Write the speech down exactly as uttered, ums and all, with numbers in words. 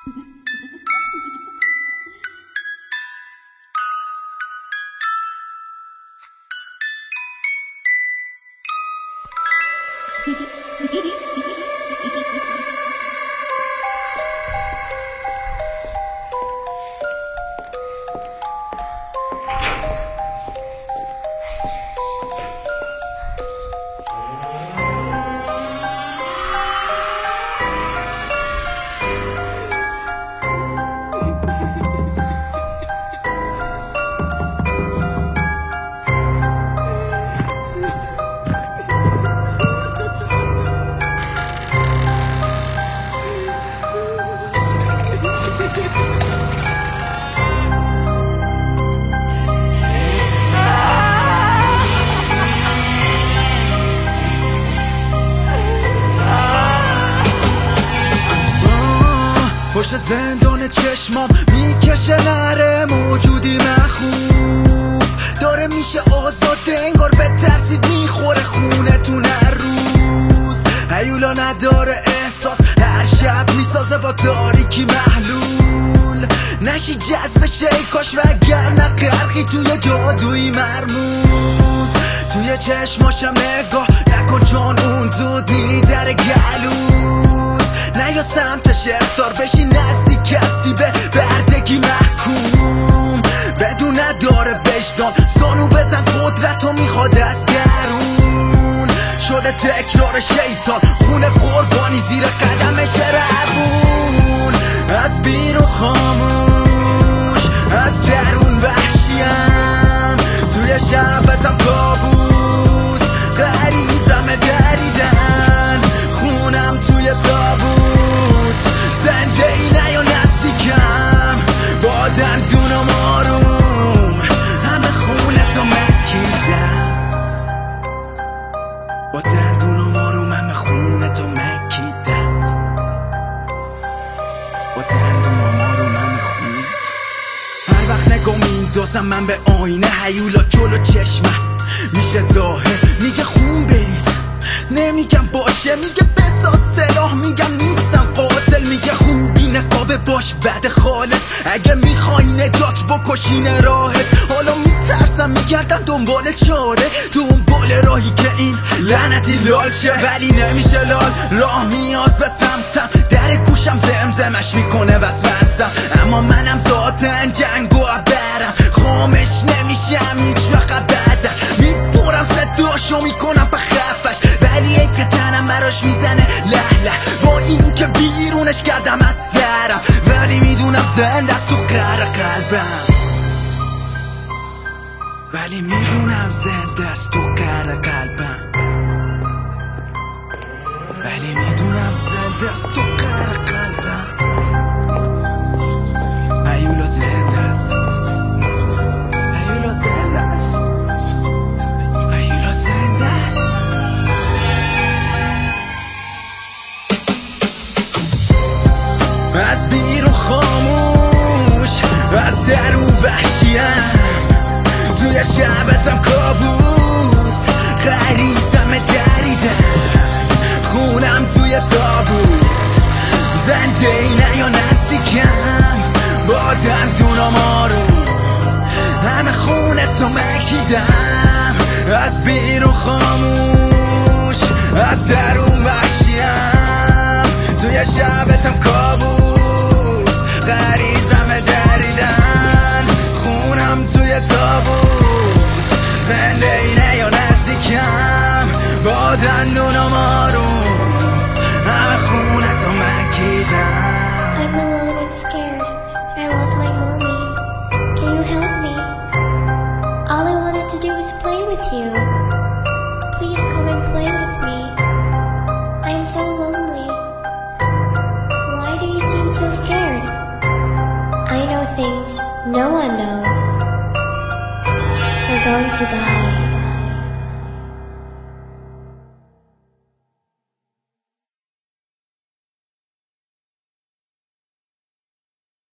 پشت زندان چشمام میکشه نره موجودی مخوف داره میشه آزاد انگار به ترسید میخوره خونتون هر روز هیولا نداره احساس هر شب میسازه با تاریکی محلول نشی جذب شیکاش و اگر نه غرقی توی جادوی مرموز توی چشماشم نگاه نکن چون اون زود میدره گلوز نه یا سمت شفتار بشی نزدیک هستی به بردگی محکوم بدون نداره وجدان زانو بزن قدرتو میخواد از درون شده تکرار شیطان خونه قربانی زیر قدمش روون از بیرون خاموش از درون وحشیم توی شبتم کابوس غریزم دریدن خونم توی تابوت زنده ای نه یا نزدیکم با دندونم آروم همه خونتو مکیدم با دندونم آروم همه خونتو مکیدم با دندونم آروم همه خونتو هر وقت نگاه میندازم من به آینه هیولا جلو چشمم میشه ظاهر میگه خون بریزم نمیگم باشه میگه بساز سلاح میگم نیستم قاتل میگه خوبی نقابه باش بد خالص اگه میخوای نجات بکشین راحت حالا میترسم میگردم دنبال چاره دنبال راهی که این لعنتی لال شه ولی نمیشه لال راه میاد به سمتم در گوشم زمزمش میکنه وسوسم اما منم ذاتن جنگو برم خامش نمیشم هیچ وقت بعدم میبرم صداشو میکنم به خفش ولی ای که تنم براش میزنه له له با این که بیرونش کردم از سرم ولی میدونم زنده است تو قهر قلبم ولی میدونم زنده است تو قهر قلبم ولی میدونم زنده است تو قهر قلبم هیولا زنده است هیولا زنده است هیولا زنده است از بیرون خاموش از درون وحشیم توی شبتم کابوس غریزم دریدن خونم توی تابوت زنده ای نه یا نزدیکم با دندونم آروم همه خونتو مکیدم از بیرون خاموش از درون وحشیم توی شبتم کابوس غریزم دریدن خونم توی تابوت زنده ای نه یا نزدیکم با دندونم آروم همه خونتو مکیدم I'm alone and scared. I lost my mommy. Can you help me? All I wanted to do is play with you. Please come and play with me. I'm so lonely. Why do you seem so scared? I know things no one knows. We're going to die.